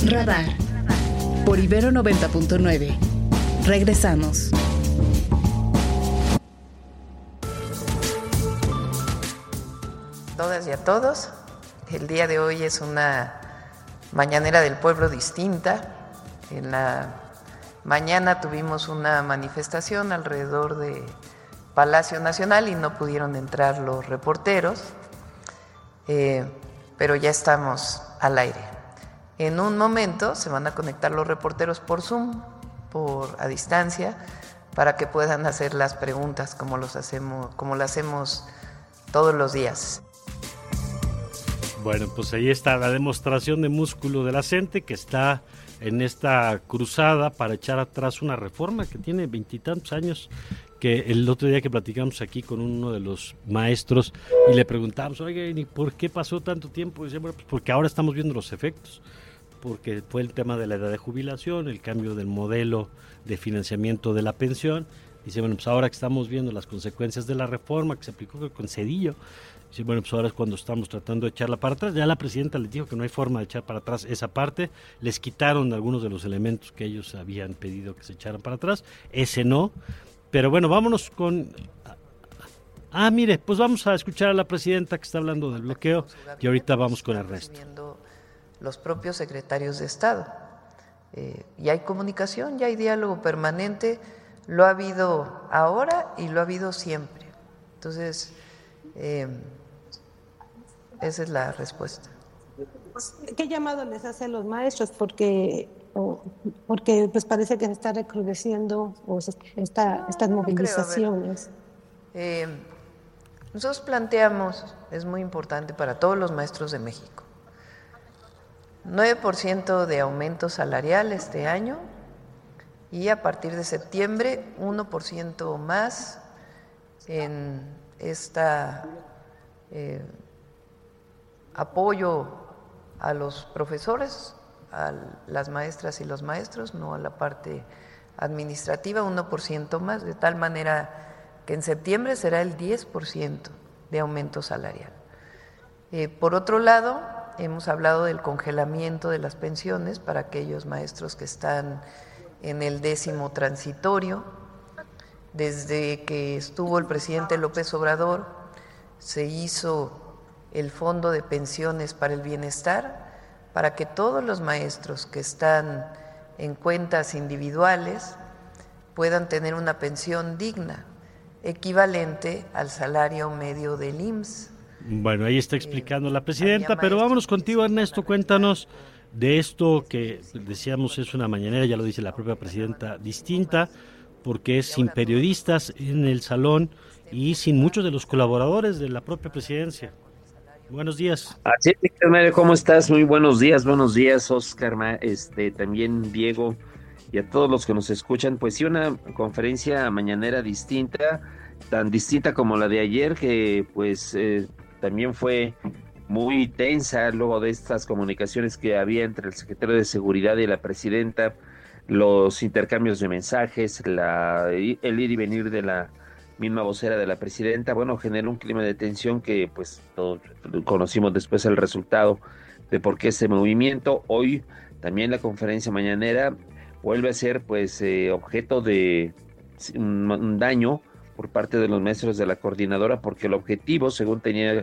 Radar por Ibero 90.9. Regresamos. Todas y a todos, el día de hoy es una mañanera del pueblo distinta. En la mañana tuvimos una manifestación alrededor de Palacio Nacional y no pudieron entrar los reporteros, pero ya estamos al aire. En un momento se van a conectar los reporteros por Zoom, a distancia, para que puedan hacer las preguntas como lo hacemos todos los días. Bueno, pues ahí está la demostración de músculo de la gente que está en esta cruzada para echar atrás una reforma que tiene 20 y tantos años, que el otro día que platicamos aquí con uno de los maestros y le preguntamos, oye, ¿y por qué pasó tanto tiempo? Y dice, bueno, pues porque ahora estamos viendo los efectos, porque fue el tema de la edad de jubilación, el cambio del modelo de financiamiento de la pensión. Dice, bueno, pues ahora que estamos viendo las consecuencias de la reforma que se aplicó con Cedillo, dice, bueno, pues ahora es cuando estamos tratando de echarla para atrás. Ya la presidenta les dijo que no hay forma de echar para atrás esa parte. Les quitaron algunos de los elementos que ellos habían pedido que se echaran para atrás. Ese no. Pero bueno, vámonos con... mire, pues vamos a escuchar a la presidenta que está hablando del bloqueo y ahorita vamos con el resto. Los propios secretarios de Estado. Y hay comunicación, ya hay diálogo permanente. Lo ha habido ahora y lo ha habido siempre. Entonces... esa es la respuesta. ¿Qué llamado les hacen los maestros? Porque pues parece que se está recrudeciendo estas movilizaciones. Nosotros planteamos, es muy importante para todos los maestros de México, 9% de aumento salarial este año y a partir de septiembre 1% más en apoyo a los profesores, a las maestras y los maestros, no a la parte administrativa, 1% más, de tal manera que en septiembre será el 10% de aumento salarial. Por otro lado, hemos hablado del congelamiento de las pensiones para aquellos maestros que están en el 10º transitorio. Desde que estuvo el presidente López Obrador, se hizo el Fondo de Pensiones para el Bienestar, para que todos los maestros que están en cuentas individuales puedan tener una pensión digna, equivalente al salario medio del IMSS. Bueno, ahí está explicando la presidenta, pero vámonos contigo, Ernesto, cuéntanos de esto que decíamos es una mañanera, ya lo dice la propia presidenta, distinta, porque es sin periodistas en el salón y sin muchos de los colaboradores de la propia presidencia. Buenos días. Así es, Mario, ¿cómo estás? Muy buenos días, Oscar, también Diego y a todos los que nos escuchan. Pues sí, una conferencia mañanera distinta, tan distinta como la de ayer, que pues también fue muy tensa luego de estas comunicaciones que había entre el secretario de Seguridad y la presidenta, los intercambios de mensajes, el ir y venir de la misma vocera de la presidenta, bueno, generó un clima de tensión que pues todos conocimos después el resultado de por qué ese movimiento. Hoy también la conferencia mañanera vuelve a ser pues objeto de un daño por parte de los maestros de la coordinadora, porque el objetivo, según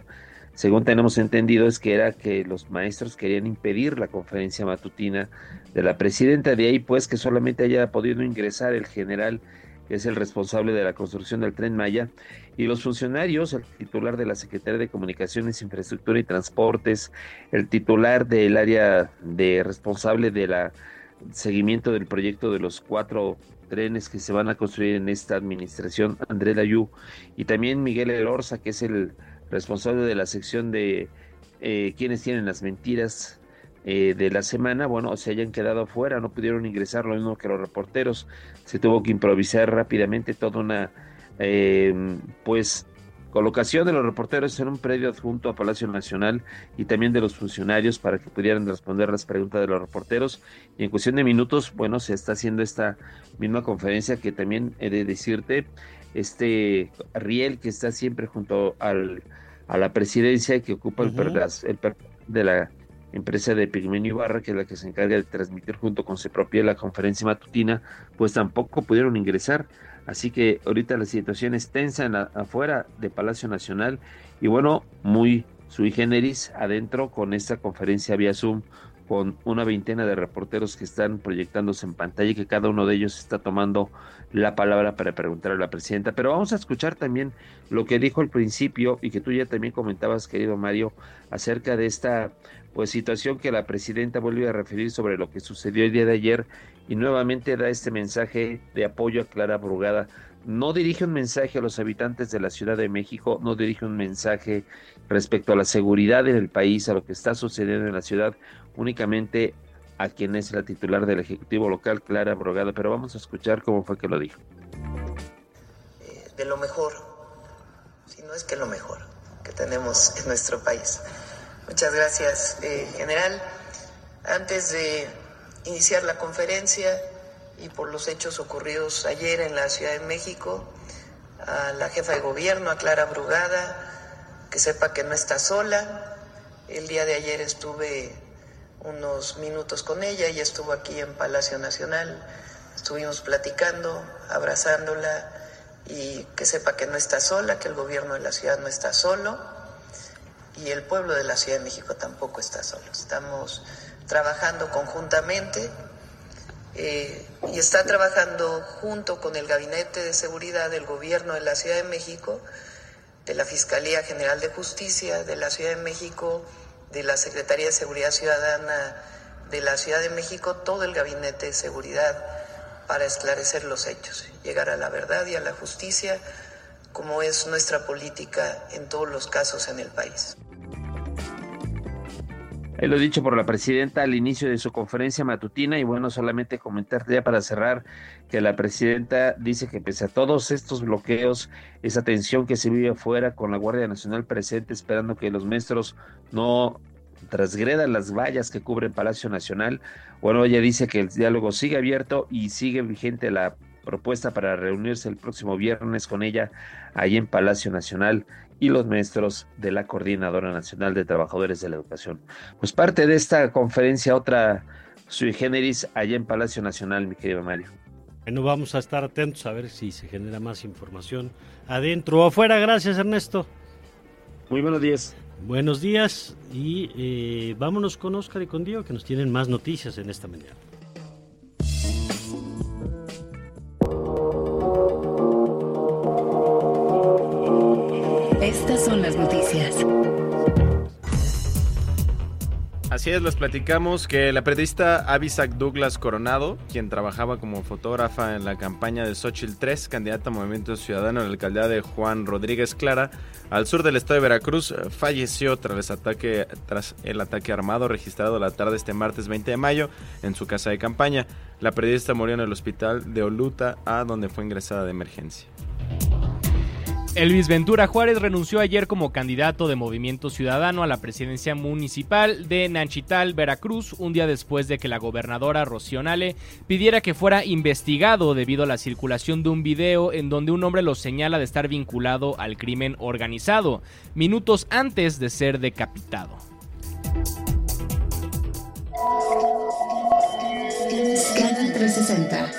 tenemos entendido, es que era que los maestros querían impedir la conferencia matutina de la presidenta. De ahí pues que solamente haya podido ingresar el general, que es el responsable de la construcción del Tren Maya, y los funcionarios, el titular de la Secretaría de Comunicaciones, Infraestructura y Transportes, el titular del área de responsable de la seguimiento del proyecto de los 4 trenes que se van a construir en esta administración, André Layú, y también Miguel Elorza, que es el responsable de la sección de quienes tienen las mentiras de la semana, bueno, se hayan quedado afuera, no pudieron ingresar, lo mismo que los reporteros. Se tuvo que improvisar rápidamente toda una pues colocación de los reporteros en un predio adjunto a Palacio Nacional y también de los funcionarios para que pudieran responder las preguntas de los reporteros, y en cuestión de minutos, bueno, se está haciendo esta misma conferencia, que también he de decirte, Riel, que está siempre junto a la presidencia, que ocupa el de empresa de Pigmenio Ibarra, que es la que se encarga de transmitir junto con CEPROPIE la conferencia matutina, pues tampoco pudieron ingresar. Así que ahorita la situación es tensa afuera de Palacio Nacional y bueno, muy sui generis adentro con esta conferencia vía Zoom, con una veintena de reporteros que están proyectándose en pantalla y que cada uno de ellos está tomando la palabra para preguntar a la presidenta. Pero vamos a escuchar también lo que dijo al principio y que tú ya también comentabas, querido Mario, acerca de esta pues situación que la presidenta vuelve a referir sobre lo que sucedió el día de ayer y nuevamente da este mensaje de apoyo a Clara Brugada. No dirige un mensaje a los habitantes de la Ciudad de México, no dirige un mensaje respecto a la seguridad en el país, a lo que está sucediendo en la ciudad, únicamente a quien es la titular del Ejecutivo local, Clara Brugada, pero vamos a escuchar cómo fue que lo dijo. De lo mejor, si no es que lo mejor que tenemos en nuestro país. Muchas gracias, general. Antes de iniciar la conferencia y por los hechos ocurridos ayer en la Ciudad de México, a la jefa de gobierno, a Clara Brugada, que sepa que no está sola. El día de ayer estuve unos minutos con ella estuvo aquí en Palacio Nacional, estuvimos platicando, abrazándola y que sepa que no está sola, que el gobierno de la ciudad no está solo y el pueblo de la Ciudad de México tampoco está solo. Estamos trabajando conjuntamente y está trabajando junto con el Gabinete de Seguridad del Gobierno de la Ciudad de México, de la Fiscalía General de Justicia de la Ciudad de México, de la Secretaría de Seguridad Ciudadana de la Ciudad de México, todo el Gabinete de Seguridad para esclarecer los hechos, llegar a la verdad y a la justicia, como es nuestra política en todos los casos en el país. Lo dicho por la presidenta al inicio de su conferencia matutina y bueno, solamente comentar ya para cerrar que la presidenta dice que pese a todos estos bloqueos, esa tensión que se vive afuera con la Guardia Nacional presente esperando que los maestros no transgredan las vallas que cubren Palacio Nacional, bueno, ella dice que el diálogo sigue abierto y sigue vigente la propuesta para reunirse el próximo viernes con ella ahí en Palacio Nacional y los maestros de la Coordinadora Nacional de Trabajadores de la Educación. Pues parte de esta conferencia, otra sui generis allá en Palacio Nacional, mi querido Mario. Bueno, vamos a estar atentos a ver si se genera más información adentro o afuera. Gracias, Ernesto. Muy buenos días. Buenos días y vámonos con Oscar y con Diego que nos tienen más noticias en esta mañana. Estas son las noticias. Así es, les platicamos que la periodista Abisac Douglas Coronado, quien trabajaba como fotógrafa en la campaña de Xóchitl 3, candidata a Movimiento Ciudadano en la alcaldía de Juan Rodríguez Clara, al sur del estado de Veracruz, falleció tras el ataque armado registrado la tarde este martes 20 de mayo en su casa de campaña. La periodista murió en el hospital de Oluta, a donde fue ingresada de emergencia. Elvis Ventura Juárez renunció ayer como candidato de Movimiento Ciudadano a la presidencia municipal de Nanchital, Veracruz, un día después de que la gobernadora Rocío Nale pidiera que fuera investigado debido a la circulación de un video en donde un hombre lo señala de estar vinculado al crimen organizado, minutos antes de ser decapitado. Scanner 360.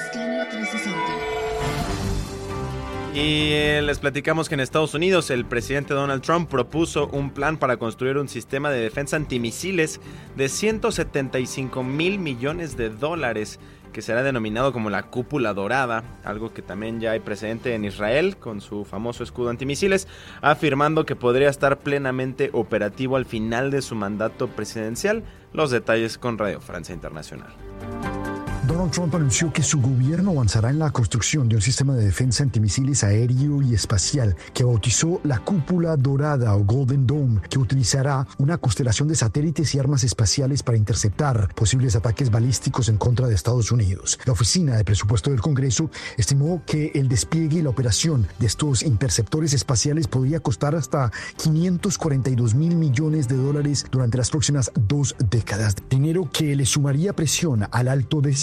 Y les platicamos que en Estados Unidos el presidente Donald Trump propuso un plan para construir un sistema de defensa antimisiles de $175 mil millones que será denominado como la cúpula dorada, algo que también ya hay precedente en Israel con su famoso escudo antimisiles, afirmando que podría estar plenamente operativo al final de su mandato presidencial. Los detalles con Radio Francia Internacional. Donald Trump anunció que su gobierno avanzará en la construcción de un sistema de defensa antimisiles aéreo y espacial que bautizó la Cúpula Dorada o Golden Dome, que utilizará una constelación de satélites y armas espaciales para interceptar posibles ataques balísticos en contra de Estados Unidos. La Oficina de Presupuesto del Congreso estimó que el despliegue y la operación de estos interceptores espaciales podría costar hasta $542 mil millones durante las próximas 2 décadas. Dinero que le sumaría presión al alto déficit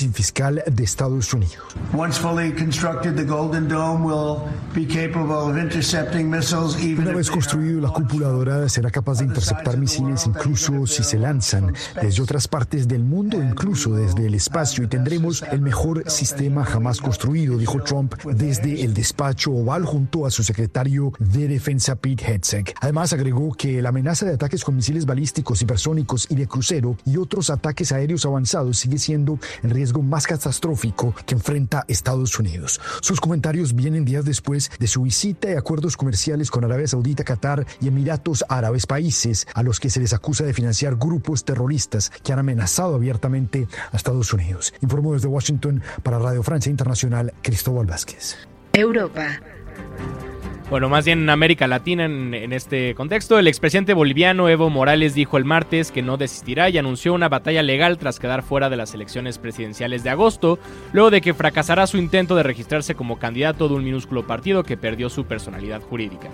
análisis fiscal de Estados Unidos. Once fully constructed, the Golden Dome will be capable of intercepting missiles even Una vez construido, la cúpula dorada será capaz de interceptar misiles incluso si se lanzan desde otras partes del mundo, incluso desde el espacio, y tendremos el mejor sistema jamás construido, dijo Trump desde el despacho oval junto a su secretario de Defensa Pete Hegseth. Además, agregó que la amenaza de ataques con misiles balísticos, hipersónicos y de crucero y otros ataques aéreos avanzados sigue siendo el riesgo más catastrófico que enfrenta Estados Unidos. Sus comentarios vienen días después de su visita y acuerdos comerciales con Arabia Saudita, Qatar y Emiratos Árabes, países a los que se les acusa de financiar grupos terroristas que han amenazado abiertamente a Estados Unidos. Informó desde Washington para Radio Francia Internacional, Cristóbal Vázquez. Europa. Bueno, más bien en América Latina en este contexto, el expresidente boliviano Evo Morales dijo el martes que no desistirá y anunció una batalla legal tras quedar fuera de las elecciones presidenciales de agosto, luego de que fracasará su intento de registrarse como candidato de un minúsculo partido que perdió su personalidad jurídica.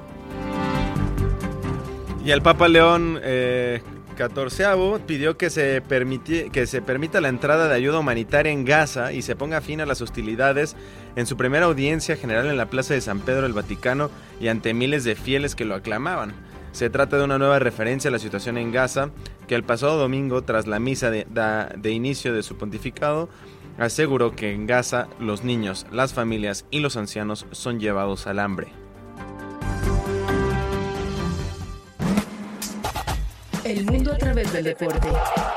Y el Papa León XIV pidió que se permita la entrada de ayuda humanitaria en Gaza y se ponga fin a las hostilidades en su primera audiencia general en la Plaza de San Pedro del Vaticano y ante miles de fieles que lo aclamaban. Se trata de una nueva referencia a la situación en Gaza, que el pasado domingo, tras la misa de inicio de su pontificado, aseguró que en Gaza los niños, las familias y los ancianos son llevados al hambre. El mundo a través del deporte.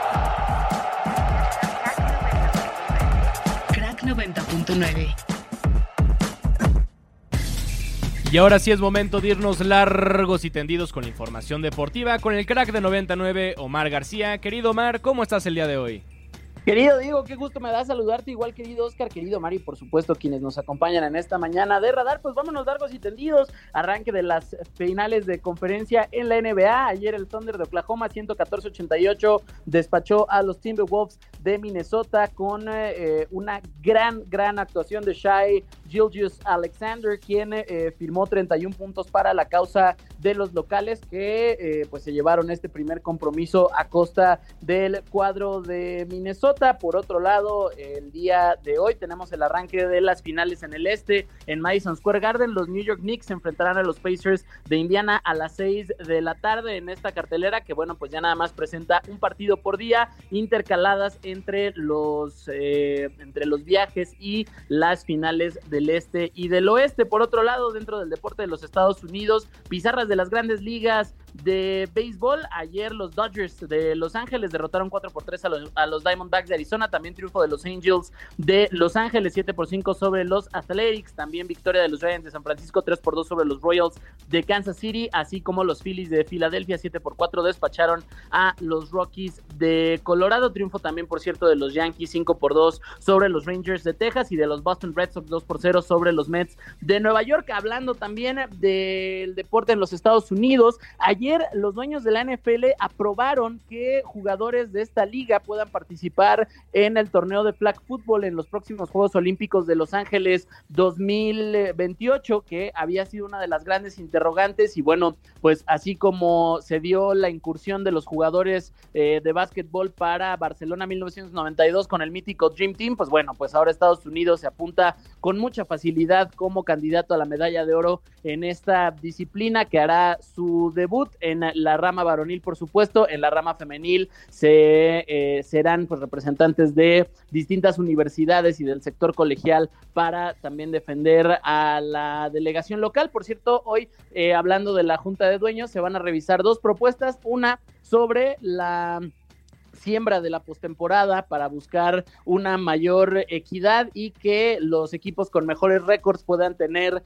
Crack 90.9. Y ahora sí es momento de irnos largos y tendidos con la información deportiva con el crack de 99, Omar García. Querido Omar, ¿cómo estás el día de hoy? Querido Diego, qué gusto me da saludarte, igual querido Oscar, querido Mari, por supuesto, quienes nos acompañan en esta mañana de Radar. Pues vámonos largos y tendidos, arranque de las finales de conferencia en la NBA. Ayer el Thunder de Oklahoma 114-88 despachó a los Timberwolves de Minnesota con una gran actuación de Shai Gilgeous-Alexander, quien firmó 31 puntos para la causa de los locales que pues se llevaron este primer compromiso a costa del cuadro de Minnesota. Por otro lado, el día de hoy tenemos el arranque de las finales en el este, en Madison Square Garden. Los New York Knicks se enfrentarán a los Pacers de Indiana a las 6 de la tarde en esta cartelera que, bueno, pues ya nada más presenta un partido por día, intercaladas entre los viajes y las finales del este y del oeste. Por otro lado, dentro del deporte de los Estados Unidos, pizarras de las grandes ligas de béisbol. Ayer los Dodgers de Los Ángeles derrotaron 4-3 a los Diamondbacks de Arizona. También triunfo de los Angels de Los Ángeles, 7-5 sobre los Athletics. También victoria de los Giants de San Francisco, 3-2 sobre los Royals de Kansas City, así como los Phillies de Filadelfia, 7-4 despacharon a los Rockies de Colorado. Triunfo también, por cierto, de los Yankees, 5-2 sobre los Rangers de Texas y de los Boston Red Sox, 2-0 sobre los Mets de Nueva York. Hablando también del deporte en los Estados Unidos, ayer los dueños de la NFL aprobaron que jugadores de esta liga puedan participar en el torneo de flag football en los próximos Juegos Olímpicos de Los Ángeles 2028, que había sido una de las grandes interrogantes. Y bueno, pues así como se dio la incursión de los jugadores de básquetbol para Barcelona 1992 con el mítico Dream Team, pues bueno, pues ahora Estados Unidos se apunta con mucha facilidad como candidato a la medalla de oro en esta disciplina, que hará su debut en la rama varonil, por supuesto. En la rama femenil serán pues representantes de distintas universidades y del sector colegial para también defender a la delegación local. Por cierto, hoy hablando de la Junta de Dueños, se van a revisar dos propuestas, una sobre la siembra de la postemporada para buscar una mayor equidad y que los equipos con mejores récords puedan tener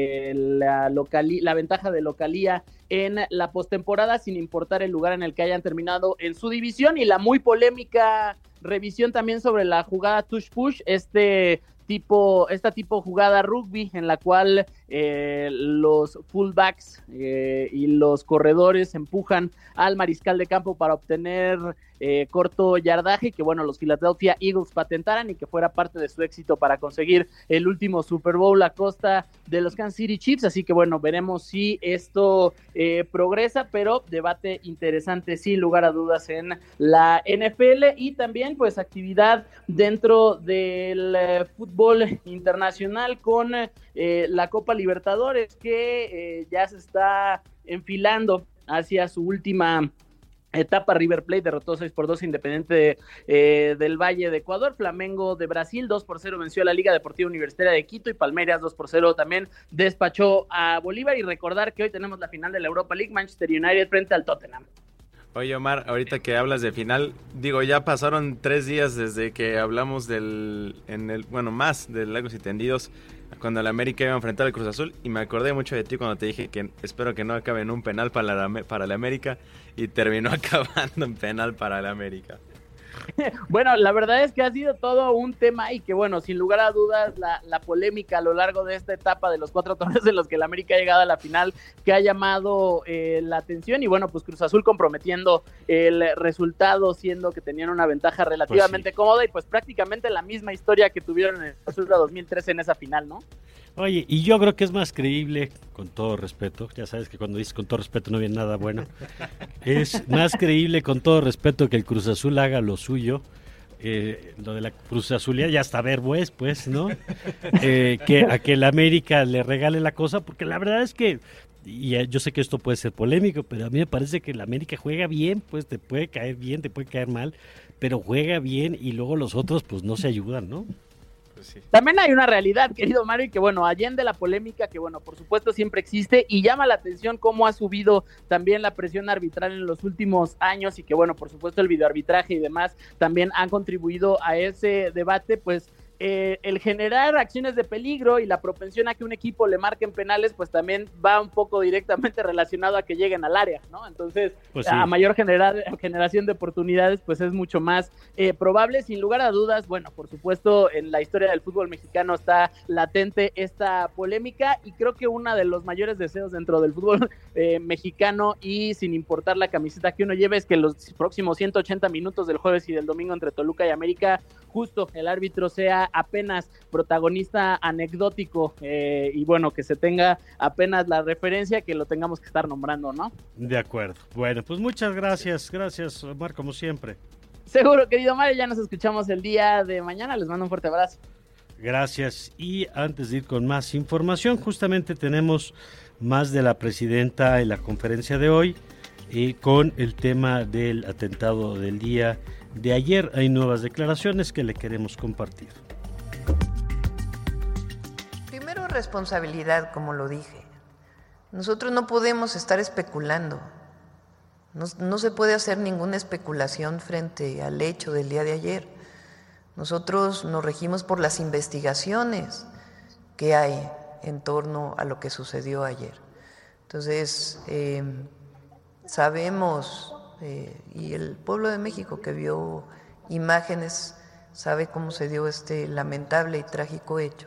la ventaja de localía en la postemporada sin importar el lugar en el que hayan terminado en su división, y la muy polémica revisión también sobre la jugada touch push, esta tipo jugada rugby en la cual los fullbacks y los corredores empujan al mariscal de campo para obtener corto yardaje, que bueno, los Philadelphia Eagles patentaran y que fuera parte de su éxito para conseguir el último Super Bowl a costa de los Kansas City Chiefs. Así que bueno, veremos si esto progresa, pero debate interesante sin lugar a dudas en la NFL. Y también pues actividad dentro del fútbol internacional con la Copa Libertadores, que ya se está enfilando hacia su última etapa. River Plate derrotó 6-2 Independiente del Valle de Ecuador. Flamengo de Brasil 2-0 venció a la Liga Deportiva Universitaria de Quito, y Palmeiras 2-0 también despachó a Bolívar. Y recordar que hoy tenemos la final de la Europa League, Manchester United frente al Tottenham. Oye, Omar, ahorita que hablas de final, digo, ya pasaron 3 días desde que hablamos más del Largos y Tendidos, cuando el América iba a enfrentar al Cruz Azul, y me acordé mucho de ti cuando te dije que espero que no acabe en un penal para el América, y terminó acabando en penal para el América. Bueno, la verdad es que ha sido todo un tema, y que bueno, sin lugar a dudas, la polémica a lo largo de esta etapa de los 4 torneos en los que el América ha llegado a la final, que ha llamado la atención. Y bueno, pues Cruz Azul comprometiendo el resultado, siendo que tenían una ventaja relativamente cómoda, y pues prácticamente la misma historia que tuvieron en el Azul 2013 en esa final, ¿no? Oye, y yo creo que es más creíble, con todo respeto, ya sabes que cuando dices con todo respeto no viene nada bueno, es más creíble, con todo respeto, que el Cruz Azul haga lo suyo, lo de la Cruz Azulía ya hasta verbo es, pues, ¿no? Que a que el América le regale la cosa, porque la verdad es que, y yo sé que esto puede ser polémico, pero a mí me parece que el América juega bien, pues te puede caer bien, te puede caer mal, pero juega bien, y luego los otros pues no se ayudan, ¿no? Sí. También hay una realidad, querido Mario, y que bueno, allende la polémica, que bueno, por supuesto siempre existe, y llama la atención cómo ha subido también la presión arbitral en los últimos años, y que bueno, por supuesto el videoarbitraje y demás también han contribuido a ese debate. Pues el generar acciones de peligro y la propensión a que un equipo le marquen penales, pues también va un poco directamente relacionado a que lleguen al área, ¿no? Entonces, pues sí, a mayor generación de oportunidades, pues es mucho más probable. Sin lugar a dudas, bueno, por supuesto, en la historia del fútbol mexicano está latente esta polémica, y creo que uno de los mayores deseos dentro del fútbol mexicano, y sin importar la camiseta que uno lleve, es que los próximos 180 minutos del jueves y del domingo entre Toluca y América, justo el árbitro sea apenas protagonista anecdótico, y bueno, que se tenga apenas la referencia, que lo tengamos que estar nombrando, ¿no? De acuerdo. Bueno, pues muchas gracias, Omar, como siempre. Seguro, querido Mario, ya nos escuchamos el día de mañana, les mando un fuerte abrazo. Gracias, y antes de ir con más información, justamente tenemos más de la presidenta en la conferencia de hoy, con el tema del atentado del día de ayer. Hay nuevas declaraciones que le queremos compartir. Primero, responsabilidad, como lo dije. Nosotros no podemos estar especulando. No se puede hacer ninguna especulación frente al hecho del día de ayer. Nosotros nos regimos por las investigaciones que hay en torno a lo que sucedió ayer. Entonces, sabemos, y el pueblo de México que vio imágenes sabe cómo se dio este lamentable y trágico hecho,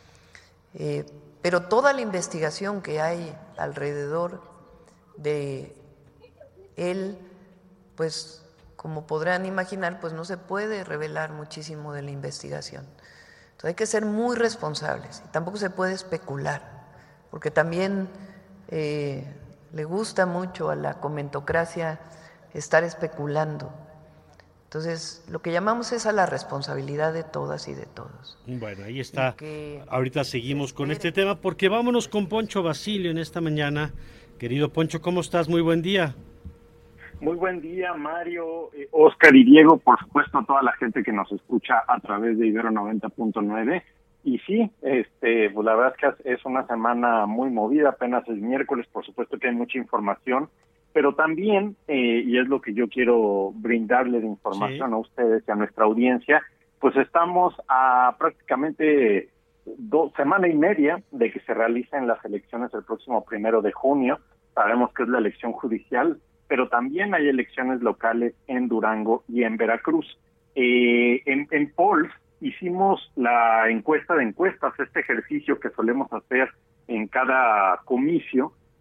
pero toda la investigación que hay alrededor de él, pues como podrán imaginar, pues no se puede revelar muchísimo de la investigación. Entonces hay que ser muy responsables, y tampoco se puede especular, porque también le gusta mucho a la comentocracia estar especulando. Entonces, lo que llamamos es a la responsabilidad de todas y de todos. Bueno, ahí está. Ahorita seguimos con este tema, porque vámonos con Poncho Basilio en esta mañana. Querido Poncho, ¿cómo estás? Muy buen día. Muy buen día, Mario, Oscar y Diego, por supuesto, toda la gente que nos escucha a través de Ibero 90.9. Y sí, pues la verdad es que es una semana muy movida, apenas es miércoles, por supuesto que hay mucha información, pero también, y es lo que yo quiero brindarle de información, sí, a ustedes y a nuestra audiencia, pues estamos a prácticamente semana y media de que se realicen las elecciones el próximo 1 de junio. Sabemos que es la elección judicial, pero también hay elecciones locales en Durango y en Veracruz. En Polls hicimos la encuesta de encuestas, este ejercicio que solemos hacer en cada comicio,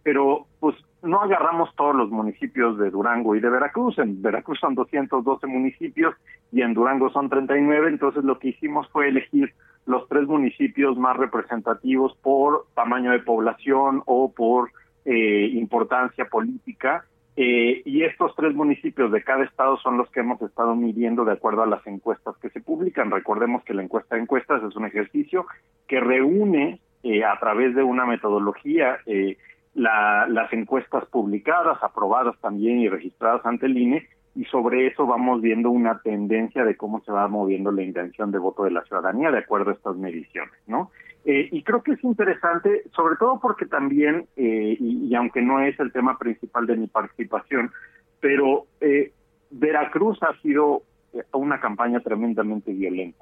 pero pues no agarramos todos los municipios de Durango y de Veracruz. En Veracruz son 212 municipios y en Durango son 39, entonces lo que hicimos fue elegir los 3 municipios más representativos por tamaño de población o por importancia política, y estos 3 municipios de cada estado son los que hemos estado midiendo de acuerdo a las encuestas que se publican. Recordemos que la encuesta de encuestas es un ejercicio que reúne a través de una metodología las encuestas publicadas, aprobadas también y registradas ante el INE, y sobre eso vamos viendo una tendencia de cómo se va moviendo la intención de voto de la ciudadanía de acuerdo a estas mediciones, ¿no? Y creo que es interesante, sobre todo porque también, y aunque no es el tema principal de mi participación, pero Veracruz ha sido una campaña tremendamente violenta.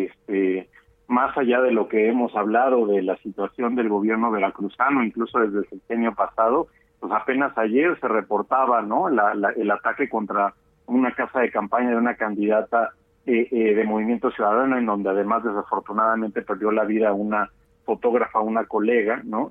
Más allá de lo que hemos hablado de la situación del gobierno veracruzano, incluso desde el sexenio pasado, pues apenas ayer se reportaba, ¿no?, el ataque contra una casa de campaña de una candidata de Movimiento Ciudadano, en donde además desafortunadamente perdió la vida una fotógrafa, una colega, ¿no?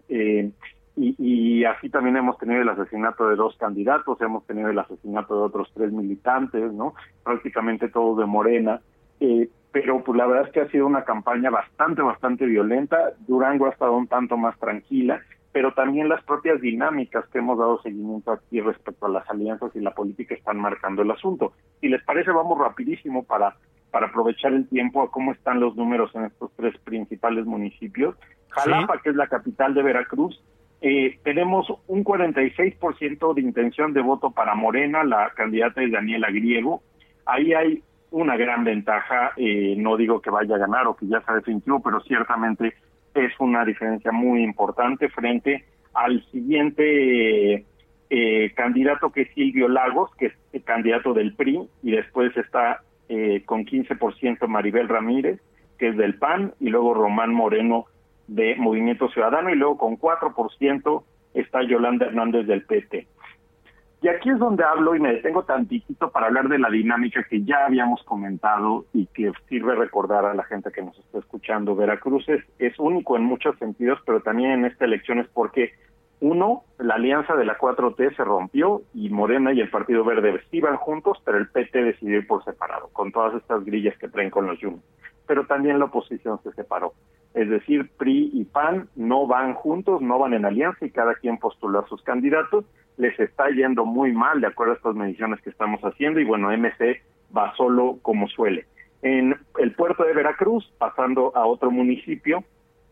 Y así también hemos tenido el asesinato de 2 candidatos, hemos tenido el asesinato de otros 3 militantes, ¿no?, prácticamente todos de Morena, pero pues la verdad es que ha sido una campaña bastante violenta. Durango ha estado un tanto más tranquila, pero también las propias dinámicas que hemos dado seguimiento aquí respecto a las alianzas y la política están marcando el asunto. Si les parece, vamos rapidísimo para aprovechar el tiempo a cómo están los números en estos 3 principales municipios. Jalapa, que es la capital de Veracruz, tenemos un 46% de intención de voto para Morena, la candidata es Daniela Griego. Ahí hay una gran ventaja, no digo que vaya a ganar o que ya sea definitivo, pero ciertamente es una diferencia muy importante frente al siguiente candidato, que es Silvio Lagos, que es el candidato del PRI, y después está con 15% Maribel Ramírez, que es del PAN, y luego Román Moreno de Movimiento Ciudadano, y luego con 4% está Yolanda Hernández del PT. Y aquí es donde hablo y me detengo tantitito para hablar de la dinámica que ya habíamos comentado y que sirve recordar a la gente que nos está escuchando. Veracruz es único en muchos sentidos, pero también en esta elección es porque, uno, la alianza de la 4T se rompió y Morena y el Partido Verde iban juntos, pero el PT decidió ir por separado, con todas estas grillas que traen con los Yunes. Pero también la oposición se separó. Es decir, PRI y PAN no van juntos, no van en alianza y cada quien postuló a sus candidatos. Les está yendo muy mal de acuerdo a estas mediciones que estamos haciendo y bueno, MC va solo como suele. En el puerto de Veracruz, pasando a otro municipio,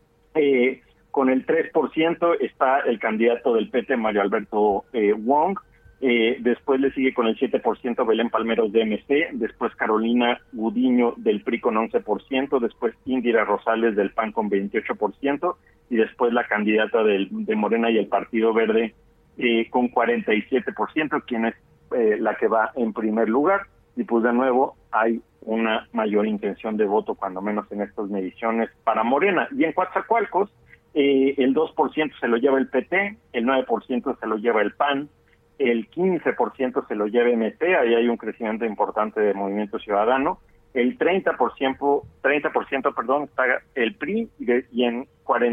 con el 3% está el candidato del PT, Mario Alberto Wong. Después le sigue con el 7% Belén Palmeros de MC, después Carolina Gudiño del PRI con 11%, después Indira Rosales del PAN con 28%, y después la candidata de Morena y el Partido Verde con 47%, quien es la que va en primer lugar, y pues de nuevo hay una mayor intención de voto, cuando menos en estas mediciones, para Morena. Y en Coatzacoalcos, el 2% se lo lleva el PT, el 9% se lo lleva el PAN, el 15% se lo lleva MC, ahí hay un crecimiento importante de Movimiento Ciudadano, el 30% está el PRI, y en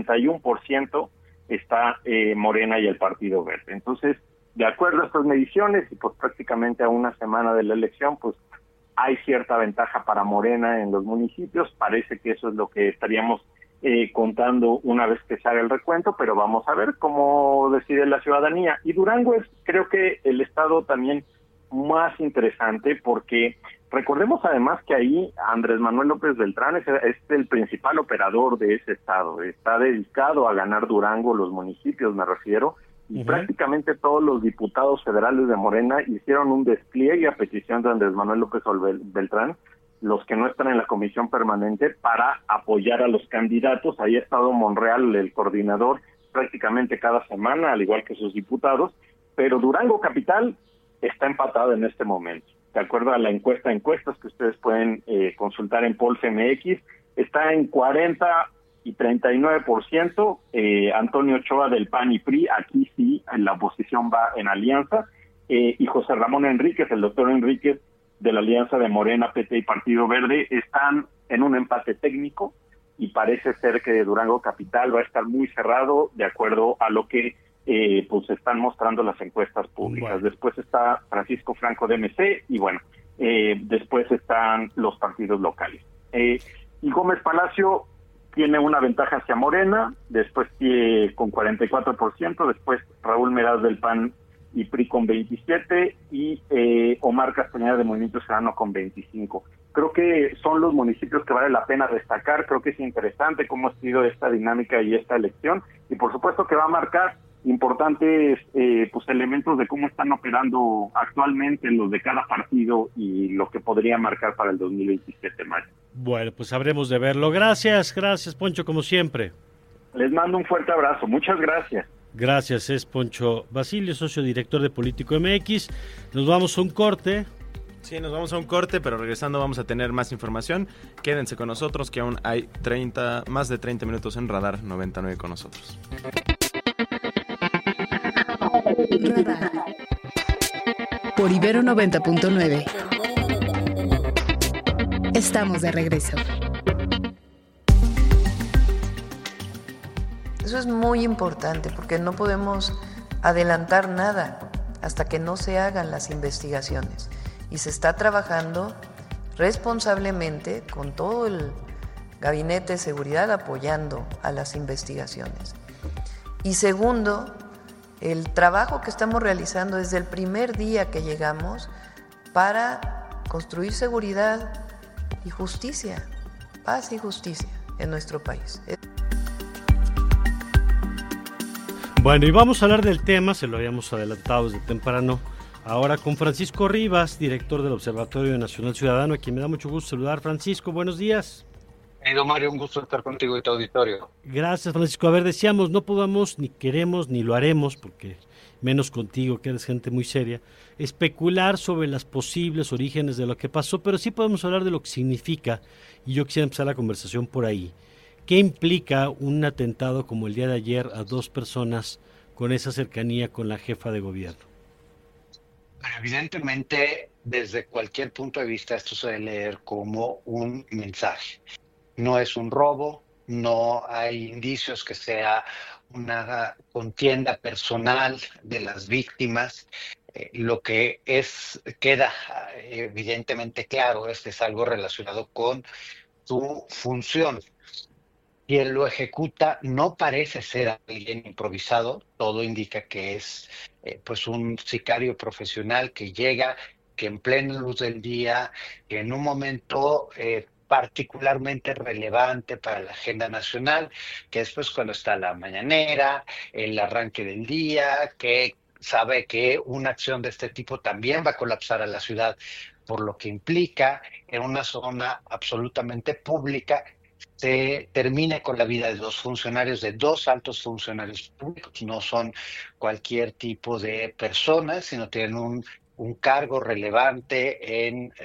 41% está Morena y el Partido Verde. Entonces, de acuerdo a estas mediciones, y pues prácticamente a una semana de la elección, pues hay cierta ventaja para Morena en los municipios. Parece que eso es lo que estaríamos contando una vez que se haga el recuento, pero vamos a ver cómo decide la ciudadanía. Y Durango es, creo que, el estado también más interesante, porque recordemos además que ahí Andrés Manuel López Beltrán es el principal operador de ese estado. Está dedicado a ganar Durango, los municipios me refiero, y prácticamente todos los diputados federales de Morena hicieron un despliegue a petición de Andrés Manuel López Beltrán, los que no están en la comisión permanente, para apoyar a los candidatos. Ahí ha estado Monreal, el coordinador, prácticamente cada semana, al igual que sus diputados, pero Durango Capital está empatado en este momento. De acuerdo a la encuestas que ustedes pueden consultar en Pulse MX, está en 40 y 39%, Antonio Ochoa del PAN y PRI, aquí sí, la oposición va en alianza, y José Ramón Enríquez, el doctor Enríquez, de la alianza de Morena, PT y Partido Verde, están en un empate técnico, y parece ser que Durango Capital va a estar muy cerrado, de acuerdo a lo que pues se están mostrando las encuestas públicas. Bueno. Después está Francisco Franco de MC y bueno, después están los partidos locales. Y Gómez Palacio tiene una ventaja hacia Morena, después con 44%, después Raúl Meraz del PAN y PRI con 27% y Omar Castañeda de Movimiento Ciudadano con 25%. Creo que son los municipios que vale la pena destacar, creo que es interesante cómo ha sido esta dinámica y esta elección, y por supuesto que va a marcar importantes pues elementos de cómo están operando actualmente los de cada partido y lo que podría marcar para el 2027, Mario. Bueno, pues habremos de verlo. Gracias, Poncho, como siempre. Les mando un fuerte abrazo, muchas gracias. Gracias, es Poncho Basilio, socio director de Político MX. Nos vamos a un corte. Sí, nos vamos a un corte, pero regresando vamos a tener más información. Quédense con nosotros, que aún hay más de 30 minutos en Radar 99 con nosotros. Radar por Ibero 90.9. Estamos de regreso. Eso es muy importante porque no podemos adelantar nada hasta que no se hagan las investigaciones. Y se está trabajando responsablemente con todo el Gabinete de Seguridad apoyando a las investigaciones. Y segundo, el trabajo que estamos realizando desde el primer día que llegamos para construir seguridad y justicia, paz y justicia en nuestro país. Bueno, y vamos a hablar del tema, se lo habíamos adelantado desde temprano, ahora con Francisco Rivas, director del Observatorio Nacional Ciudadano, a quien me da mucho gusto saludar. Francisco, buenos días. Querido Mario, un gusto estar contigo y tu auditorio. Gracias, Francisco. A ver, decíamos, no podamos, ni queremos, ni lo haremos, porque menos contigo, que eres gente muy seria, especular sobre los posibles orígenes de lo que pasó, pero sí podemos hablar de lo que significa, y yo quisiera empezar la conversación por ahí. ¿Qué implica un atentado como el día de ayer a 2 personas con esa cercanía con la jefa de gobierno? Evidentemente, desde cualquier punto de vista, esto se debe leer como un mensaje. No es un robo, no hay indicios que sea una contienda personal de las víctimas. Lo que queda evidentemente claro es algo relacionado con su función. Quien lo ejecuta no parece ser alguien improvisado, todo indica que es pues un sicario profesional que llega, que en plena luz del día, que en un momento particularmente relevante para la agenda nacional, que es pues cuando está la mañanera, el arranque del día, que sabe que una acción de este tipo también va a colapsar a la ciudad, por lo que implica en una zona absolutamente pública se termine con la vida de 2 funcionarios, de 2 altos funcionarios públicos. No son cualquier tipo de personas, sino tienen un cargo relevante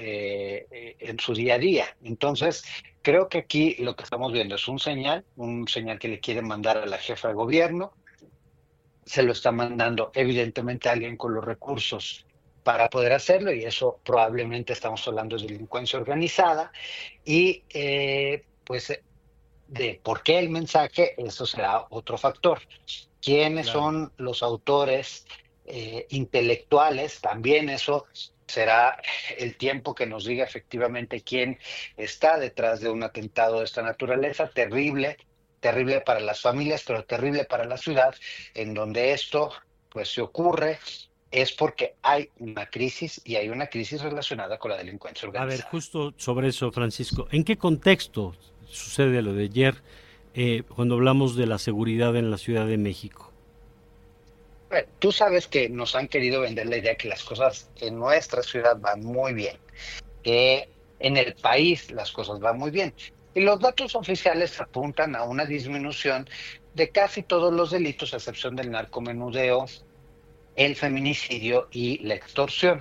en su día a día. Entonces, creo que aquí lo que estamos viendo es un señal que le quieren mandar a la jefa de gobierno. Se lo está mandando evidentemente a alguien con los recursos para poder hacerlo, y eso probablemente estamos hablando de delincuencia organizada. Y pues de por qué el mensaje, eso será otro factor. ¿Quiénes son los autores intelectuales? También eso será el tiempo que nos diga efectivamente quién está detrás de un atentado de esta naturaleza. Terrible para las familias, pero terrible para la ciudad, en donde esto pues se ocurre. Es porque hay una crisis, y hay una crisis relacionada con la delincuencia organizada. A ver, justo sobre eso, Francisco, ¿en qué contexto sucede lo de ayer cuando hablamos de la seguridad en la Ciudad de México? Bueno, tú sabes que nos han querido vender la idea que las cosas en nuestra ciudad van muy bien, que en el país las cosas van muy bien. Y los datos oficiales apuntan a una disminución de casi todos los delitos, a excepción del narcomenudeo, el feminicidio y la extorsión.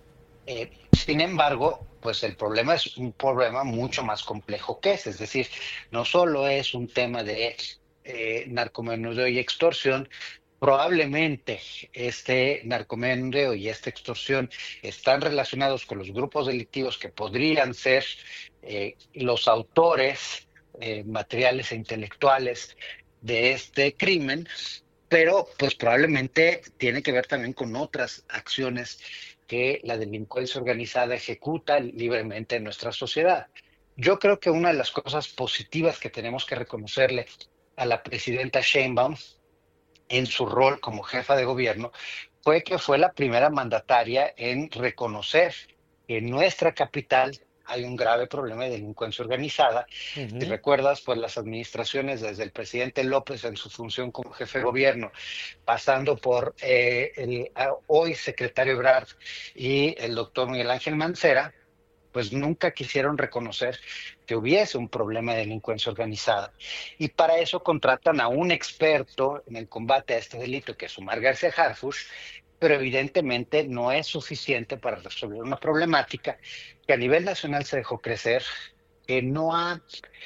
Sin embargo, pues el problema es un problema mucho más complejo que ese. Es decir, no solo es un tema de narcomenudeo y extorsión. Probablemente este narcomenudeo y esta extorsión están relacionados con los grupos delictivos que podrían ser los autores materiales e intelectuales de este crimen, pero pues probablemente tiene que ver también con otras acciones que la delincuencia organizada ejecuta libremente en nuestra sociedad. Yo creo que una de las cosas positivas que tenemos que reconocerle a la presidenta Sheinbaum en su rol como jefa de gobierno fue que fue la primera mandataria en reconocer que en nuestra capital hay un grave problema de delincuencia organizada. Si recuerdas, pues las administraciones desde el presidente López en su función como jefe de gobierno, pasando por el hoy secretario Ebrard y el doctor Miguel Ángel Mancera, pues nunca quisieron reconocer que hubiese un problema de delincuencia organizada. Y para eso contratan a un experto en el combate a este delito, que es Omar García Harfuch, pero evidentemente no es suficiente para resolver una problemática que a nivel nacional se dejó crecer, que no ha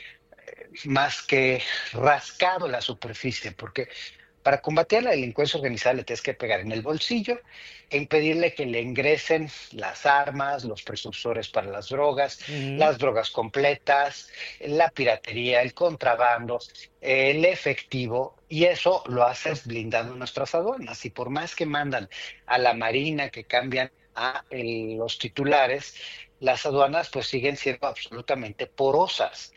más que rascado la superficie, porque para combatir la delincuencia organizada le tienes que pegar en el bolsillo e impedirle que le ingresen las armas, los precursores para las drogas, las drogas completas, la piratería, el contrabando, el efectivo, y eso lo haces blindando nuestras aduanas. Y por más que mandan a la Marina, que cambian a los titulares, las aduanas pues siguen siendo absolutamente porosas.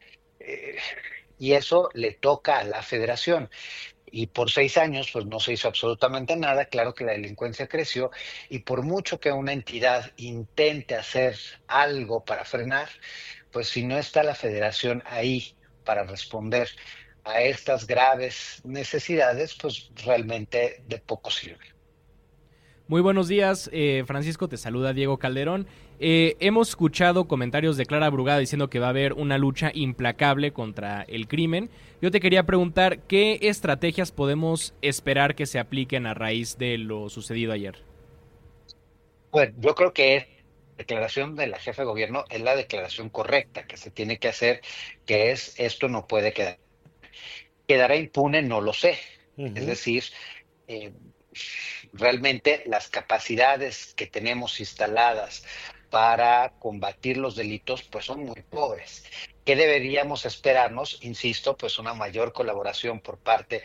Y eso le toca a la Federación. Y por 6 años pues no se hizo absolutamente nada. Claro que la delincuencia creció, y por mucho que una entidad intente hacer algo para frenar, pues si no está la Federación ahí para responder a estas graves necesidades, pues realmente de poco sirve. Muy buenos días, Francisco, te saluda Diego Calderón. Hemos escuchado comentarios de Clara Brugada diciendo que va a haber una lucha implacable contra el crimen. Yo te quería preguntar, ¿qué estrategias podemos esperar que se apliquen a raíz de lo sucedido ayer? Bueno, yo creo que la declaración de la jefa de gobierno es la declaración correcta que se tiene que hacer, que es: esto no puede quedar. ¿Quedará impune? No lo sé. Es decir, realmente las capacidades que tenemos instaladas para combatir los delitos pues son muy pobres. ¿Qué deberíamos esperarnos? Insisto, pues una mayor colaboración por parte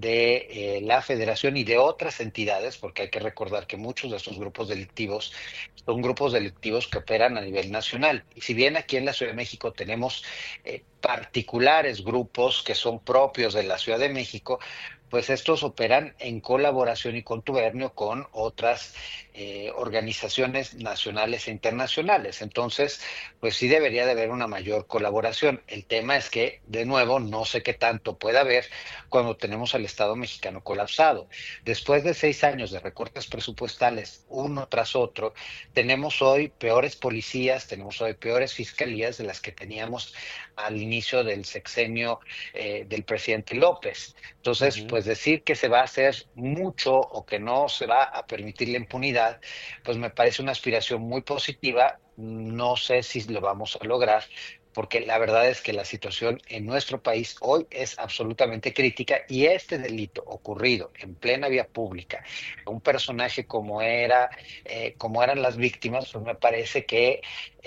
de la Federación y de otras entidades, porque hay que recordar que muchos de estos grupos delictivos son grupos delictivos que operan a nivel nacional. Y si bien aquí en la Ciudad de México tenemos particulares grupos que son propios de la Ciudad de México, pues estos operan en colaboración y contubernio con otras organizaciones nacionales e internacionales. Entonces, pues sí debería de haber una mayor colaboración. El tema es que, de nuevo, no sé qué tanto puede haber cuando tenemos al Estado mexicano colapsado. Después de 6 años de recortes presupuestales, uno tras otro, tenemos hoy peores policías, tenemos hoy peores fiscalías de las que teníamos al inicio del sexenio del presidente López. Entonces, pues decir que se va a hacer mucho o que no se va a permitir la impunidad, pues me parece una aspiración muy positiva. No sé si lo vamos a lograr, porque la verdad es que la situación en nuestro país hoy es absolutamente crítica, y este delito ocurrido en plena vía pública, un personaje como eran las víctimas, pues me parece que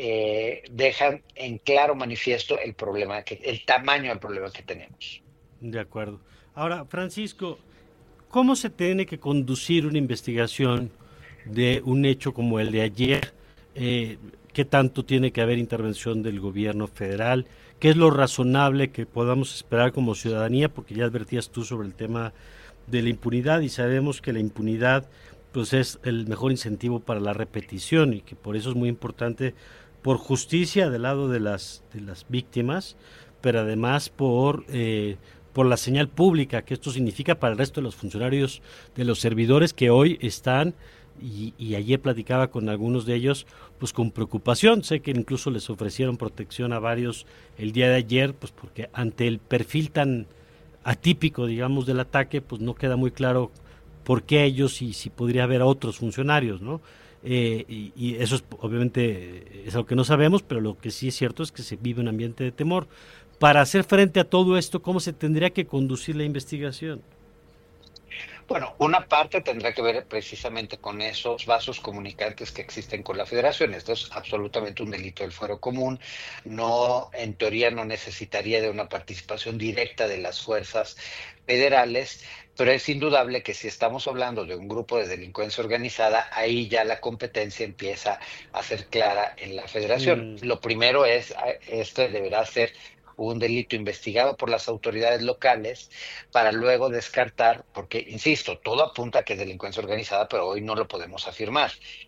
dejan en claro manifiesto el tamaño del problema que tenemos. De acuerdo. Ahora, Francisco, ¿cómo se tiene que conducir una investigación de un hecho como el de ayer? ¿Qué tanto tiene que haber intervención del gobierno federal? ¿Qué es lo razonable que podamos esperar como ciudadanía? Porque ya advertías tú sobre el tema de la impunidad, y sabemos que la impunidad pues es el mejor incentivo para la repetición, y que por eso es muy importante, por justicia del lado de las víctimas, pero además por la señal pública que esto significa para el resto de los funcionarios, de los servidores que hoy están, y ayer platicaba con algunos de ellos, pues con preocupación. Sé que incluso les ofrecieron protección a varios el día de ayer, pues porque ante el perfil tan atípico, digamos, del ataque, pues no queda muy claro por qué ellos y si podría haber a otros funcionarios, ¿no? Y eso es, obviamente es algo que no sabemos, pero lo que sí es cierto es que se vive un ambiente de temor. Para hacer frente a todo esto, ¿cómo se tendría que conducir la investigación? Bueno, una parte tendrá que ver precisamente con esos vasos comunicantes que existen con la Federación. Esto es absolutamente un delito del fuero común. No, en teoría, no necesitaría de una participación directa de las fuerzas federales, pero es indudable que si estamos hablando de un grupo de delincuencia organizada, ahí ya la competencia empieza a ser clara en la Federación. Lo primero es, este deberá ser un delito investigado por las autoridades locales para luego descartar, porque, insisto, todo apunta a que es delincuencia organizada, pero hoy no lo podemos afirmar.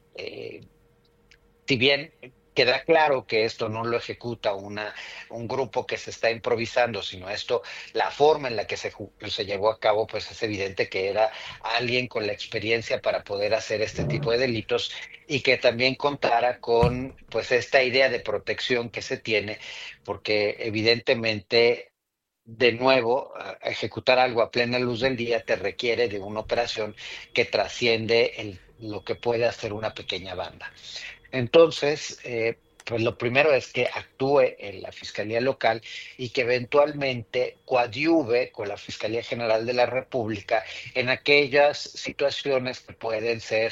Si bien queda claro que esto no lo ejecuta un grupo que se está improvisando, sino esto, la forma en la que se llevó a cabo, pues es evidente que era alguien con la experiencia para poder hacer este tipo de delitos y que también contara con pues esta idea de protección que se tiene, porque evidentemente de nuevo, ejecutar algo a plena luz del día te requiere de una operación que trasciende lo que puede hacer una pequeña banda. Entonces, pues lo primero es que actúe en la Fiscalía Local y que eventualmente coadyuve con la Fiscalía General de la República en aquellas situaciones que pueden ser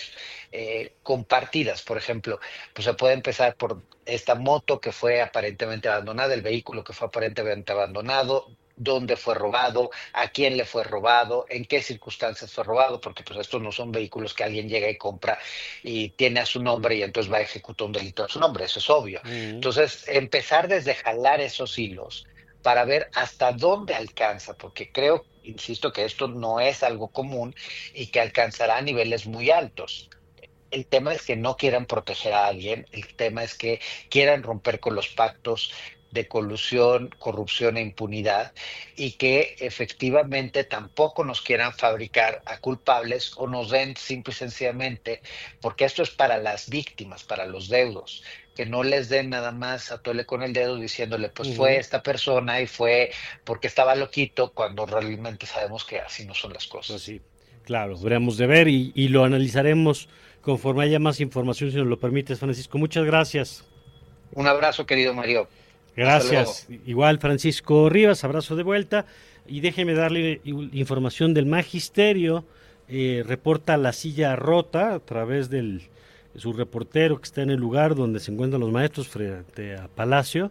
compartidas. Por ejemplo, pues se puede empezar por esta moto que fue aparentemente abandonada, el vehículo que fue aparentemente abandonado, dónde fue robado, a quién le fue robado, en qué circunstancias fue robado, porque pues estos no son vehículos que alguien llega y compra y tiene a su nombre y entonces va a ejecutar un delito a su nombre, eso es obvio. Entonces, empezar desde jalar esos hilos para ver hasta dónde alcanza, porque creo, insisto, que esto no es algo común y que alcanzará niveles muy altos. El tema es que no quieran proteger a alguien, el tema es que quieran romper con los pactos de colusión, corrupción e impunidad y que efectivamente tampoco nos quieran fabricar a culpables o nos den simple y sencillamente, porque esto es para las víctimas, para los deudos, que no les den nada más a tole con el dedo diciéndole pues fue esta persona y fue porque estaba loquito, cuando realmente sabemos que así no son las cosas. Pues sí, claro, habremos de ver y lo analizaremos conforme haya más información, si nos lo permites, Francisco. Muchas gracias. Un abrazo, querido Mario. Gracias. Igual, Francisco Rivas, abrazo de vuelta. Y déjeme darle información del Magisterio. Reporta La Silla Rota a través de su reportero que está en el lugar donde se encuentran los maestros frente a Palacio.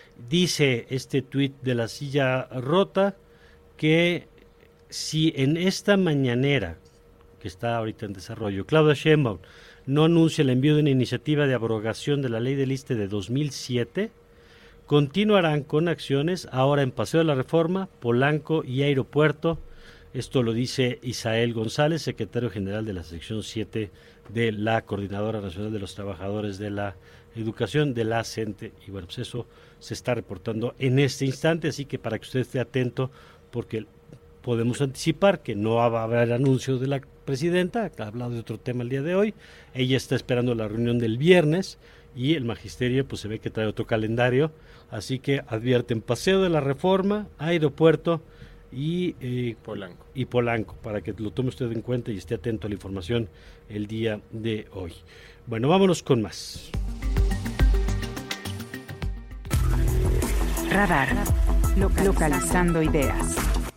Dice este tuit de La Silla Rota que si en esta mañanera que está ahorita en desarrollo, Claudia Sheinbaum no anuncia el envío de una iniciativa de abrogación de la ley del ISSSTE de 2007, continuarán con acciones ahora en Paseo de la Reforma, Polanco y Aeropuerto. Esto lo dice Isael González, secretario general de la sección 7 de la Coordinadora Nacional de los Trabajadores de la Educación, de la CENTE. Y bueno, pues eso se está reportando en este instante, así que para que usted esté atento, porque podemos anticipar que no va a haber anuncio de la presidenta, ha hablado de otro tema el día de hoy, ella está esperando la reunión del viernes y el Magisterio pues se ve que trae otro calendario, así que advierten Paseo de la Reforma, Aeropuerto y Polanco, para que lo tome usted en cuenta y esté atento a la información el día de hoy. Bueno, vámonos con más. Radar, localizando ideas.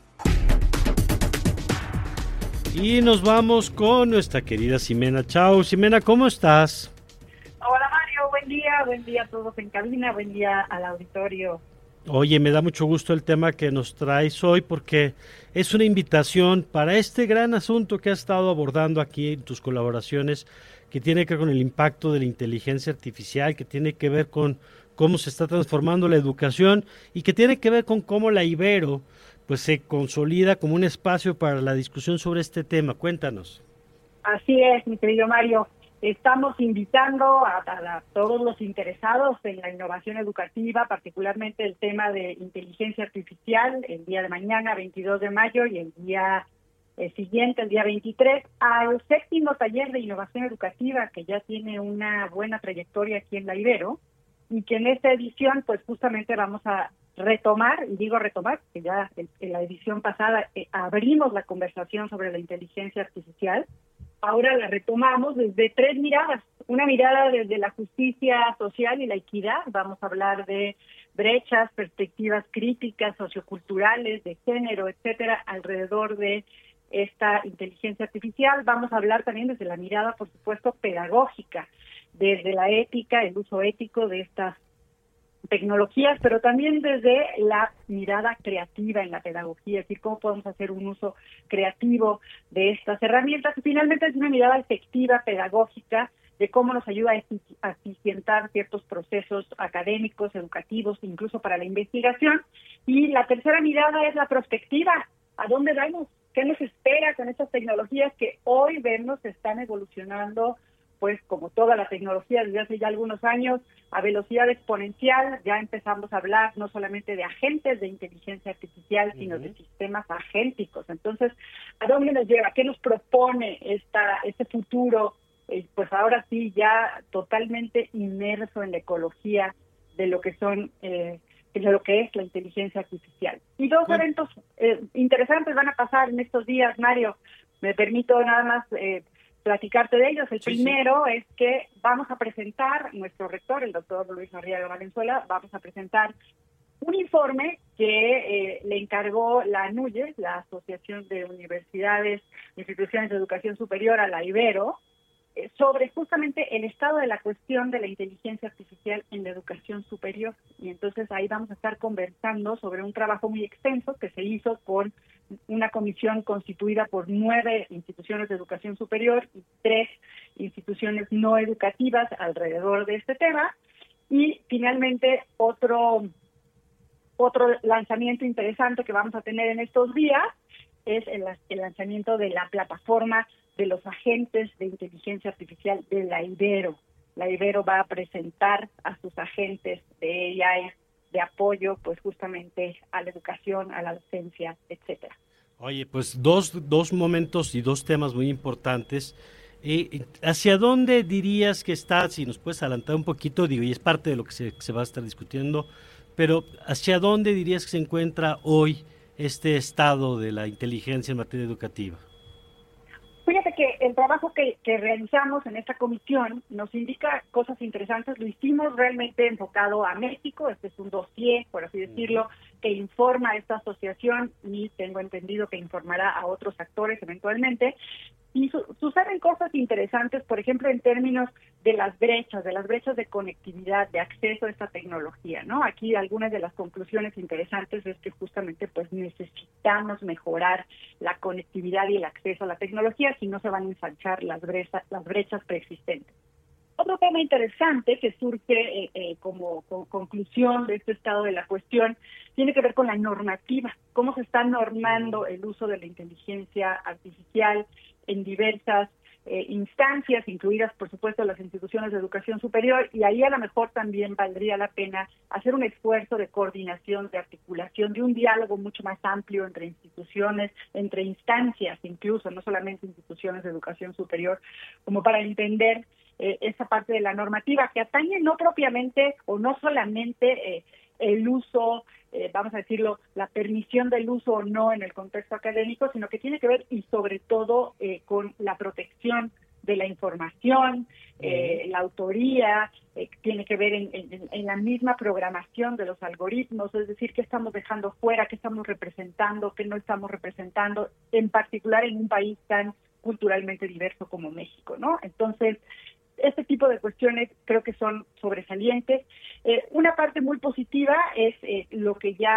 Y nos vamos con nuestra querida Ximena. Chao, Ximena, ¿cómo estás? Hola Mario, buen día a todos en cabina, buen día al auditorio. Oye, me da mucho gusto el tema que nos traes hoy porque es una invitación para este gran asunto que has estado abordando aquí en tus colaboraciones, que tiene que ver con el impacto de la inteligencia artificial, que tiene que ver con cómo se está transformando la educación y que tiene que ver con cómo la Ibero pues se consolida como un espacio para la discusión sobre este tema. Cuéntanos. Así es, mi querido Mario. Estamos invitando a todos los interesados en la innovación educativa, particularmente el tema de inteligencia artificial, el día de mañana, 22 de mayo, y el día siguiente, el día 23, al 7º taller de innovación educativa, que ya tiene una buena trayectoria aquí en la Ibero, y que en esta edición, pues justamente vamos a retomar, y digo retomar, que ya en la edición pasada abrimos la conversación sobre la inteligencia artificial. Ahora la retomamos desde 3 miradas. Una mirada desde la justicia social y la equidad. Vamos a hablar de brechas, perspectivas críticas, socioculturales, de género, etcétera, alrededor de esta inteligencia artificial. Vamos a hablar también desde la mirada, por supuesto, pedagógica, desde la ética, el uso ético de estas tecnologías, pero también desde la mirada creativa en la pedagogía, es decir, cómo podemos hacer un uso creativo de estas herramientas. Y finalmente es una mirada efectiva, pedagógica, de cómo nos ayuda a eficientar ciertos procesos académicos, educativos, incluso para la investigación. Y la tercera mirada es la prospectiva. ¿A dónde vamos? ¿Qué nos espera con estas tecnologías que hoy vemos están evolucionando, pues como toda la tecnología desde hace ya algunos años, a velocidad exponencial? Ya empezamos a hablar no solamente de agentes de inteligencia artificial, sino de sistemas agénticos. Entonces, ¿a dónde nos lleva? ¿Qué nos propone este futuro? Pues ahora sí, ya totalmente inmerso en la ecología de lo que son, de lo que es la inteligencia artificial. Y dos eventos interesantes van a pasar en estos días, Mario. Me permito nada más platicarte de ellos. El primero es que vamos a presentar, nuestro rector, el doctor Luis Arriaga Valenzuela, vamos a presentar un informe que le encargó la ANUYES, la Asociación de Universidades e Instituciones de Educación Superior, a la Ibero, sobre justamente el estado de la cuestión de la inteligencia artificial en la educación superior. Y entonces ahí vamos a estar conversando sobre un trabajo muy extenso que se hizo con una comisión constituida por 9 instituciones de educación superior y 3 instituciones no educativas alrededor de este tema. Y finalmente otro lanzamiento interesante que vamos a tener en estos días es el lanzamiento de la plataforma de los agentes de inteligencia artificial de la Ibero. La Ibero va a presentar a sus agentes de AI de apoyo, pues justamente a la educación, a la docencia, etcétera. Oye, pues dos momentos y dos temas muy importantes. ¿Hacia dónde dirías que está, si nos puedes adelantar un poquito, digo, y es parte de lo que se va a estar discutiendo, pero ¿hacia dónde dirías que se encuentra hoy este estado de la inteligencia en materia educativa? Fíjate que el trabajo que realizamos en esta comisión nos indica cosas interesantes. Lo hicimos realmente enfocado a México. Este es un dossier, por así decirlo, que informa a esta asociación y tengo entendido que informará a otros actores eventualmente. Y suceden cosas interesantes, por ejemplo, en términos de las brechas de conectividad, de acceso a esta tecnología, ¿no? Aquí algunas de las conclusiones interesantes es que justamente pues necesitamos mejorar la conectividad y el acceso a la tecnología, si no se van a ensanchar las brechas preexistentes. Otro tema interesante que surge como conclusión de este estado de la cuestión tiene que ver con la normativa, cómo se está normando el uso de la inteligencia artificial en diversas instancias, incluidas por supuesto las instituciones de educación superior, y ahí a lo mejor también valdría la pena hacer un esfuerzo de coordinación, de articulación, de un diálogo mucho más amplio entre instituciones, entre instancias incluso, no solamente instituciones de educación superior, como para entender esa parte de la normativa que atañe no propiamente o no solamente el uso, vamos a decirlo, la permisión del uso o no en el contexto académico, sino que tiene que ver y sobre todo con la protección de la información, la autoría, tiene que ver en la misma programación de los algoritmos, es decir, qué estamos dejando fuera, qué estamos representando, qué no estamos representando, en particular en un país tan culturalmente diverso como México, ¿no? Entonces, este tipo de cuestiones creo que son sobresalientes. Una parte muy positiva es lo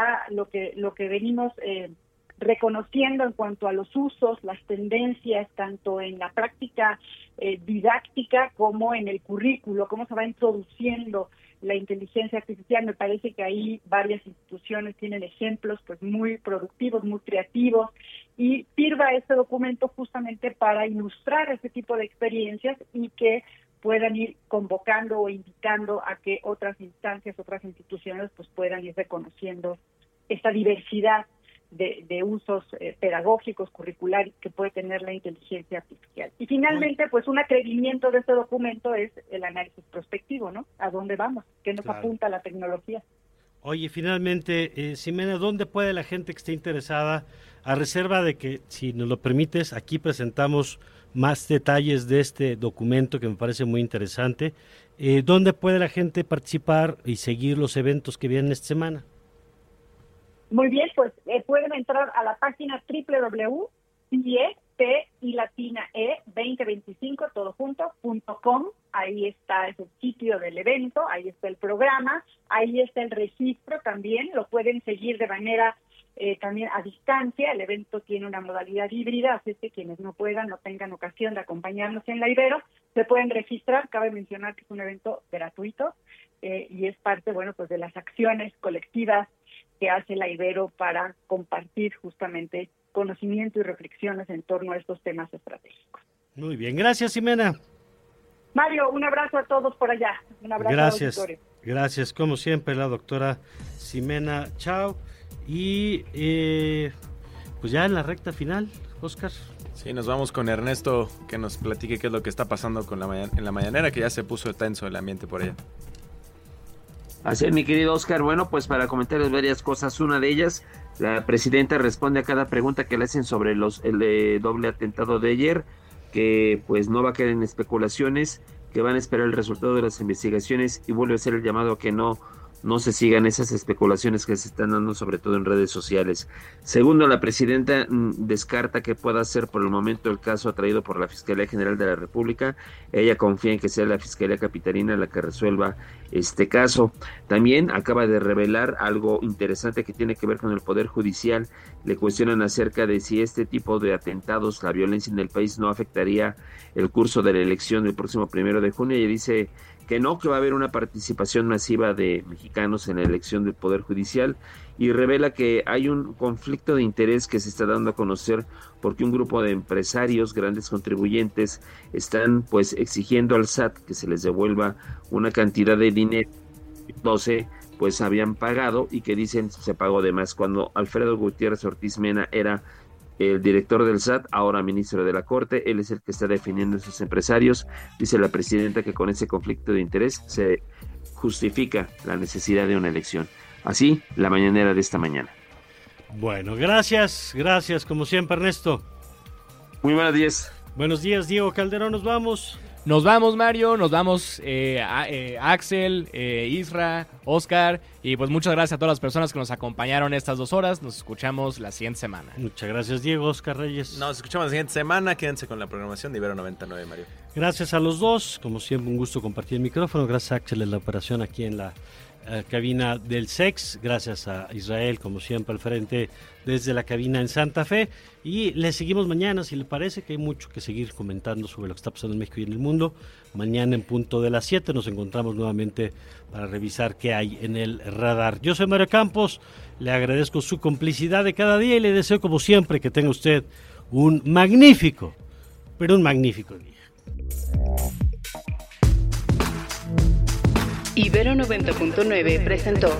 que venimos reconociendo en cuanto a los usos, las tendencias, tanto en la práctica didáctica como en el currículo, cómo se va introduciendo la inteligencia artificial. Me parece que ahí varias instituciones tienen ejemplos pues muy productivos, muy creativos, y sirva este documento justamente para ilustrar este tipo de experiencias y que puedan ir convocando o invitando a que otras instancias, otras instituciones pues puedan ir reconociendo esta diversidad de usos pedagógicos, curriculares que puede tener la inteligencia artificial. Y finalmente, pues un atrevimiento de este documento es el análisis prospectivo, ¿no? ¿A dónde vamos? ¿Qué nos apunta la tecnología? Oye, finalmente, Ximena, ¿dónde puede la gente que esté interesada, a reserva de que, si nos lo permites, aquí presentamos más detalles de este documento que me parece muy interesante, ¿dónde puede la gente participar y seguir los eventos que vienen esta semana? Muy bien, pues pueden entrar a la página CIE, P y latina E 2025, todo junto, .com. Ahí está ese sitio del evento, ahí está el programa, ahí está el registro también, lo pueden seguir de manera también a distancia. El evento tiene una modalidad híbrida, así que quienes no puedan, no tengan ocasión de acompañarnos en la Ibero, se pueden registrar. Cabe mencionar que es un evento gratuito y es parte, bueno, pues de las acciones colectivas que hace la Ibero para compartir justamente conocimiento y reflexiones en torno a estos temas estratégicos. Muy bien, gracias, Ximena. Mario, un abrazo a todos por allá. Un abrazo. Gracias, gracias, como siempre, la doctora Ximena Chao. Y pues ya en la recta final, Oscar. Sí, nos vamos con Ernesto, que nos platique qué es lo que está pasando con en la mañanera, que ya se puso tenso el ambiente por allá. Así es, mi querido Oscar. Bueno, pues para comentarles varias cosas. Una de ellas, la presidenta responde a cada pregunta que le hacen sobre el doble atentado de ayer, que pues no va a caer en especulaciones, que van a esperar el resultado de las investigaciones, y vuelve a hacer el llamado a que no se sigan esas especulaciones que se están dando, sobre todo en redes sociales. Segundo, la presidenta descarta que pueda ser por el momento el caso atraído por la Fiscalía General de la República. Ella confía en que sea la Fiscalía Capitalina la que resuelva este caso. También acaba de revelar algo interesante que tiene que ver con el Poder Judicial. Le cuestionan acerca de si este tipo de atentados, la violencia en el país, no afectaría el curso de la elección del próximo 1 de junio. Ella dice que no, que va a haber una participación masiva de mexicanos en la elección del Poder Judicial, y revela que hay un conflicto de interés que se está dando a conocer porque un grupo de empresarios, grandes contribuyentes, están pues exigiendo al SAT que se les devuelva una cantidad de dinero, 12 pues habían pagado, y que dicen se pagó de más, cuando Alfredo Gutiérrez Ortiz Mena era el director del SAT, ahora ministro de la Corte. Él es el que está defendiendo a esos empresarios. Dice la presidenta que con ese conflicto de interés se justifica la necesidad de una elección. Así, la mañanera de esta mañana. Bueno, gracias como siempre, Ernesto. Muy buenos días. Buenos días, Diego Calderón, nos vamos. Nos vamos, Mario, nos vamos Axel, Isra, Oscar, y pues muchas gracias a todas las personas que nos acompañaron estas 2 horas. Nos escuchamos la siguiente semana. Muchas gracias, Diego. Oscar Reyes. Nos escuchamos la siguiente semana. Quédense con la programación de Ibero 99, Mario. Gracias a los dos, como siempre un gusto compartir el micrófono. Gracias a Axel en la operación aquí en la cabina del SEX, gracias a Israel como siempre al frente desde la cabina en Santa Fe, y le seguimos mañana si le parece, que hay mucho que seguir comentando sobre lo que está pasando en México y en el mundo. Mañana en punto de las 7 nos encontramos nuevamente para revisar qué hay en el radar. Yo soy Mario Campos, le agradezco su complicidad de cada día y le deseo como siempre que tenga usted un magnífico día. Ibero 90.9 presentó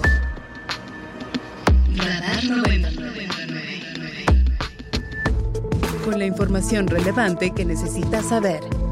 Radar 99. Con la información relevante que necesitas saber.